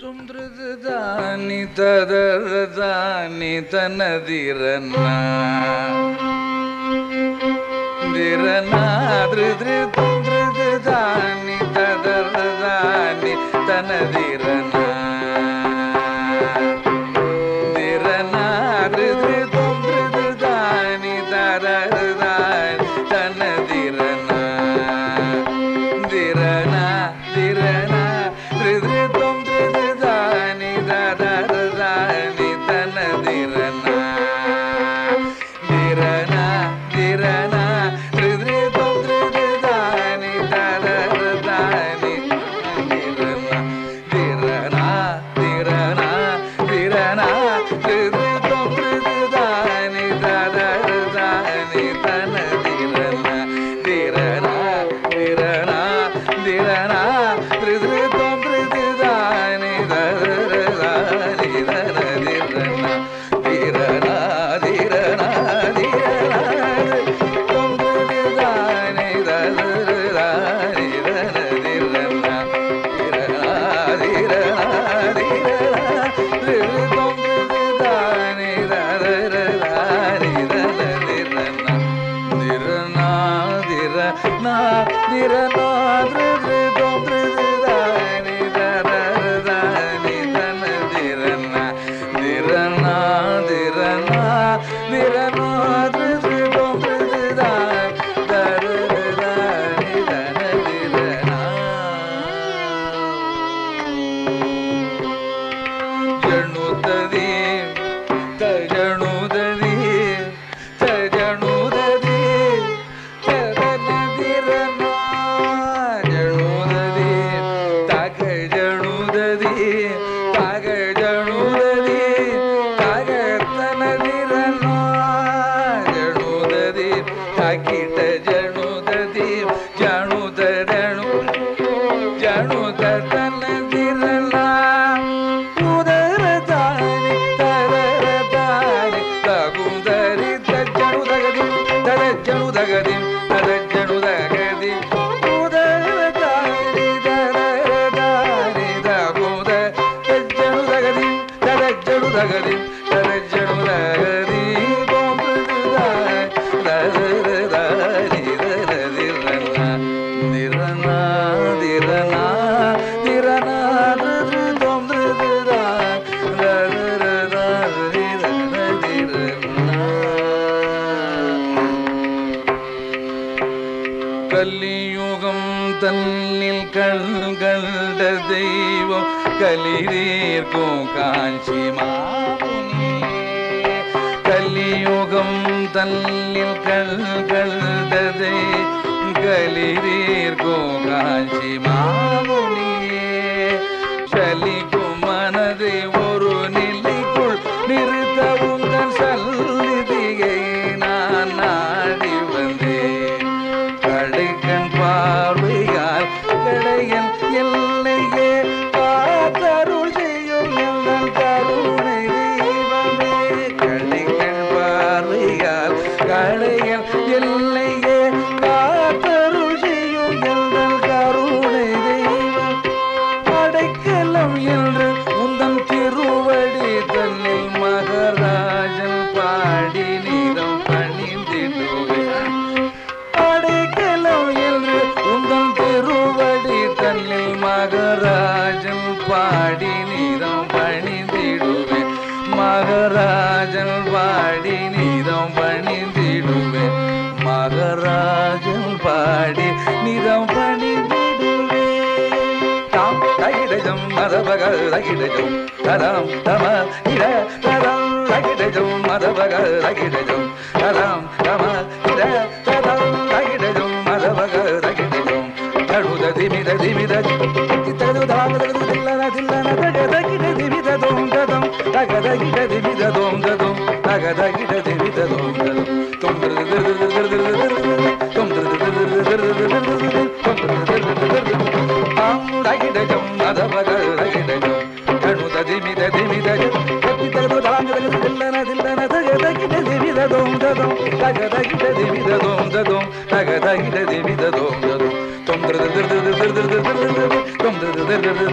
ತುಂದ್ರದಾನಿ ತದರದಾನಿ ತನದಿರನ್ನ ದಿರನ ದೃದ್ರಿ ತುಂದ್ರದಾನಿ ತದರದಾನಿ ತನದಿರನ್ನ ದಿರನ ದೃದ್ರಿ ತುಂದ್ರದಾನಿ ತದರದಾನಿ ತನದಿರನ್ನ ದಿರನ ದಿರನ ದೃದ್ರಿ ತುಂದ್ರದಾನಿ ತದರದಾನಿ ತನದಿರನ್ನ ದಿರನ ದಿರನ ದೃದ್ರಿ ತುಂದ್ರದಾನಿ ತದರದಾನಿ ದಿರನ ದಿರನ ದಿರನ ದಿರನ ದೃದ್ರಿ ತುಂದ್ರದಾನಿ ತದರದಾನಿ ತನದಿರನ್ನ ದಿರನ ದಿರನ ದಿರನ ದೃದ್ರಿ ತುಂದ್ರದಾನಿ ತದರದಾನಿ ತನದಿರನ್ನ ದಿರನ ದಿರನ ದಿರನ ತುಂದ್ರದಾನಿ ತದರದಾನಿ ತನದಿರನ್ನ ದಿರನ ದಿರನ ದಿರನ ದೃದ್ರಿ ತುಂದ್ರದಾನಿ ತದರದಾನಿ ತನದಿರನ್ನ ದಿರನ ದಿರನ ದಿರನ ದೃದ್ರಿ ತುಂದ್ರದಾನಿ ತದರದಾನಿ ತನದಿರನ್ನ ದಿರನ ದಿರನ ದಿರನ ದೃದ್ರಿ ತುಂದ್ರದಾನಿ ತದರದಾನಿ ತನದಿರನ್ನ ಜಣುದದಿ ತಜಣುದದಿ ತಜಣುದದಿ ತದನದಿರನ್ನ ಜಣುದದಿ ತಗಜಣುದದಿ ತಗಜಣುದದಿ ತಗತನದಿರನ್ನ ಜಣುದದಿ ತಕಿಟ ಜಣುದದಿ ಜಣುದರಣು ಜಣುದತನದಿರನ್ನ ಉದರದಾನಿ ತದರದಾನಿ ತಗುದರಿ ತಜ್ಜಣುದಗದಿ ತದಜ್ಜಣುದಗದಿ ತದಜ್ಜಣುದಗದಿ ಉದರದಾನಿ ತದರದಾನಿ ತಗುದ ತಜ್ಜಣುದಗದಿ ತದಜ್ಜಣುದಗದಿ ತದಜ್ಜಣುದಗದಿ ತದರದಾನಿ ತದದಿರನ್ನ ದಿರನ ದಿರನ ದಿರನ ದೃದ್ರಿ ತುಂದ್ರದಾನಿ ತದರದಾನಿ ತನದಿರನ್ನ கலியுகம் தன்னில் கண்கண்ட தெய்வம் கலிரீர்க்கும் காஞ்சி மாமுனி கலியுகம் தன்னில் கண்கண்ட தெய்வம் கலிரீர்க்கும் காஞ்சி மாமுனியே சலிக்கும் மனதை ஒரு நிலைக்குள் நிறுத்த உங்கள் சல்லிதியை நான் நாடி வந்தேன் கடைக்கண் பார்வையால் கடையன் எல்லையே காத்தருள் செய்யும் எங்கள் கருணை தெய்வமே கடைக்கண் பார்வையால் கடையன் எல்லையே காத்தருள் செய்யும் எங்கள் கருணை தெய்வம் அடைக்கலம் என்று உந்தன் திருவடி தன்னில் மகராஜன் பாடி நீரம் பணிந்திடுவேன் அடைக்கலம் என்று உந்தன் திருவடி தன்னில் மகராஜன் பாடி நீரம் பணிந்திடுவேன் மகராஜன் பாடி நீரம் பணிந்திடுவேன் மகராஜன் பாடி நீரம் பணிந்திடுவேன் தாம் தகிடஜம் மதபக தகிடஜம் தரம் தம இட தரம் தகிடஜம் மதபக தகிடஜம் தரம் தம இட தரம் தகிடஜம் மதபக தகிடஜம் தடுத திமித திமித தது தாமதது தில்லன தில்லன தகதகிட திமித தோம் ததம் தகதகிட திமித தோம் ததம் தகதகிட திமித தோம் ததம் தகிடஜம் மதபக தகிடஜம் தடுத திமித திமித தது தாமதது தில்லன தில்லன தகதகிட திமித தோம் ததம் தகதகிட திமித தோம் ததம் தகதகிட திமித தோம் ததம்